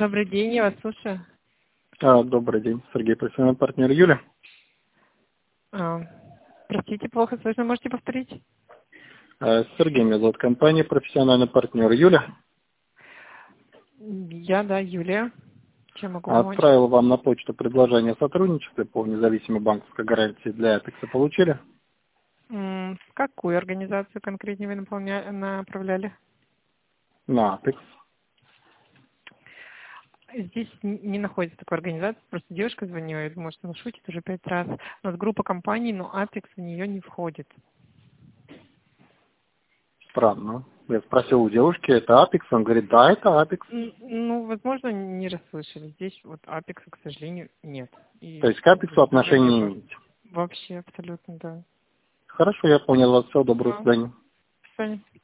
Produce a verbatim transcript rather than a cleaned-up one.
Добрый день, я вас слушаю. А, добрый день, Сергей, профессиональный партнер Юля. А, простите, плохо слышно, можете повторить? А, Сергей, меня зовут, компания профессиональный партнер Юля. Я, да, Юлия. Чем могу помочь? Отправил вам на почту предложение о сотрудничестве по независимой банковской гарантии для Апекса. Получили? М, В какую организацию конкретнее вы наполня- направляли? На Апекс. Здесь н- не находится такой организации, просто девушка звонила, я думаю, что она шутит уже пять раз. У нас группа компаний, но Apex в нее не входит. Странно. Я спросил у девушки, это Апекс? Он говорит, да, это Апекс. М, Ну, возможно, не расслышали. Здесь вот Apex, к сожалению, нет. То И есть к Апексу уже отношений не нету. имеете. Вообще, абсолютно, да. Хорошо, я понял вас. Всего доброго, до А, свидания. Саня.